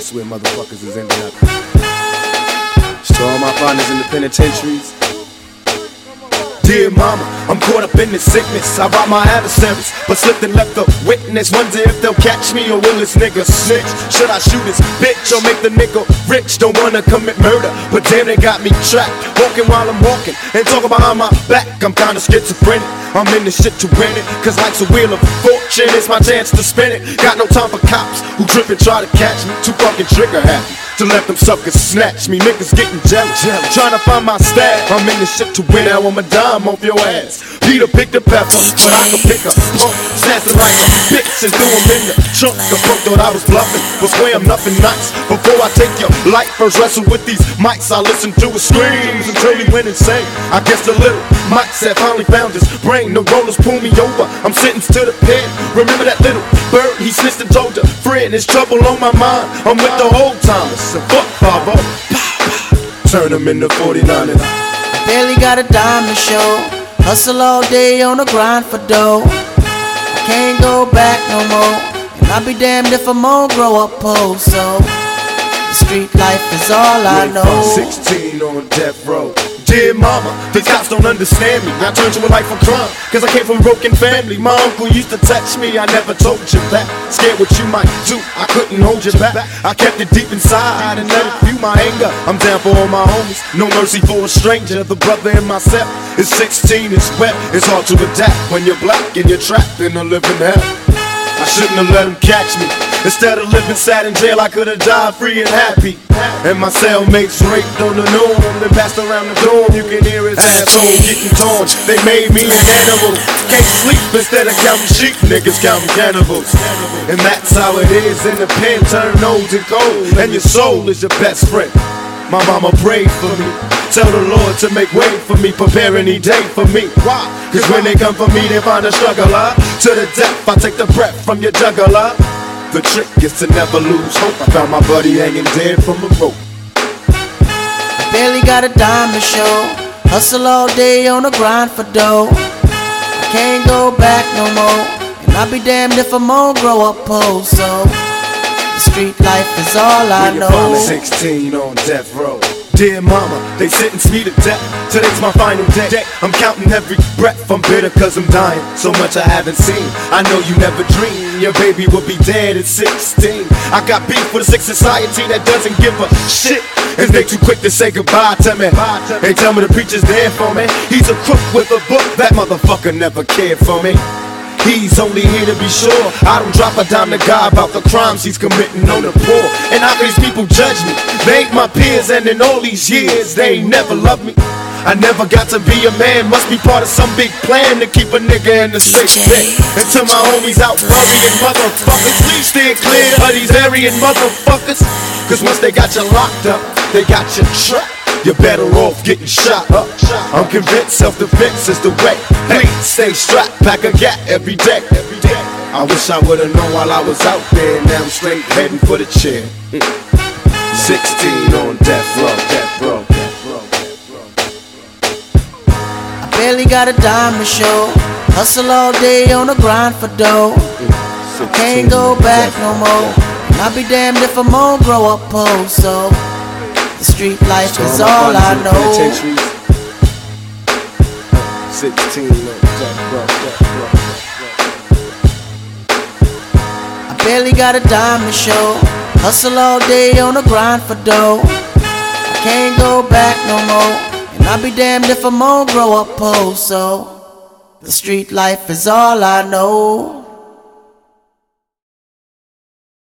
that's where motherfuckers is ending up. To all my partners in the penitentiaries, dear mama, I'm caught up in this sickness. I robbed my adversaries, but slipped and left a witness. Wonder if they'll catch me or will this nigga snitch? Should I shoot this bitch or make the nigga rich? Don't wanna commit murder, but damn they got me trapped. Walking while I'm walking and talking behind my back. I'm kinda schizophrenic, I'm in this shit to win it. Cause life's a wheel of fortune, it's my chance to spin it. Got no time for cops who trip and try to catch me. Too fucking trigger happy to let them suckers snatch me. Niggas getting jealous, trying to find my stash. I'm in this shit to win, now I'm a dime off your ass. Peter picked a pepper, but I can pick a punk. Snatch it like a bitch and threw him in the trunk. The fuck thought I was bluffing, but swear I'm nothing nice. Before I take your life, first wrestle with these mics. I listen to his screams until he went insane. I guess the little mics have finally found his brain. The rollers pull me over, I'm sentenced to the pen. Remember that little bird, he snitched and told a friend. There's trouble on my mind, I'm with the whole time. So fuck 5-0, turn him into 49ers. Barely got a dime to show. Hustle all day on the grind for dough. I can't go back no more, and I'll be damned if I'm gonna grow up poor. So the street life is all I know. 16 on death row. Dear mama, these cops don't understand me. I turned to a life of crime, cause I came from a broken family. My uncle used to touch me, I never told you that. Scared what you might do, I couldn't hold you back. I kept it deep inside and let it fuel my anger. I'm down for all my homies, no mercy for a stranger. The brother in myself is 16, it's wet, it's hard to adapt when you're black and you're trapped in a living hell. I shouldn't have let him catch me. Instead of living sad in jail, I could have died free and happy. And my cellmates raped on the norm, then passed around the dorm. You can hear his asshole getting torn. They made me an animal. Can't sleep instead of counting sheep, niggas counting cannibals. And that's how it is in the pen, turn old and cold, and your soul is your best friend. My mama prayed for me, tell the Lord to make way for me, prepare any day for me. Why? Cause when they come for me, they find a struggler. To the death, I take the breath from your juggler. The trick is to never lose hope. I found my buddy hanging dead from a rope. I barely got a dime to show. Hustle all day on the grind for dough. I can't go back no more, and I'll be damned if I'm gonna grow up poor. So the street life is all I know. 16 on death row. Dear mama, they sentence me to death. Today's my final day. I'm counting every breath. I'm bitter cause I'm dying. So much I haven't seen. I know you never dreamed your baby will be dead at 16. I got beef with a sick society that doesn't give a shit. Is they too quick to say goodbye to me? They tell me the preacher's there for me. He's a crook with a book. That motherfucker never cared for me. He's only here to be sure I don't drop a dime to God about the crimes he's committing on the poor. And how can these people judge me? They ain't my peers, and in all these years they ain't never loved me. I never got to be a man, must be part of some big plan to keep a nigga in the safe bed. And to my homies out worrying motherfuckers, please steer clear of these Aryan motherfuckers. Cause once they got you locked up, they got you trapped. You're better off getting shot up. I'm convinced self-defense is the way. Please stay strapped, pack a gat every day. I wish I would've known while I was out there. Now I'm straight heading for the chair. 16 on death row. I barely got a dime to show. Hustle all day on the grind for dough. I can't go back no more, and I'll be damned if I'm gonna grow up poor. So the street life is all I know. 16 on death row. I barely got a dime to show. Hustle all day on the grind for dough. I can't go back no more, and I'll be damned if I'm gonna grow up poor. So the street life is all I know.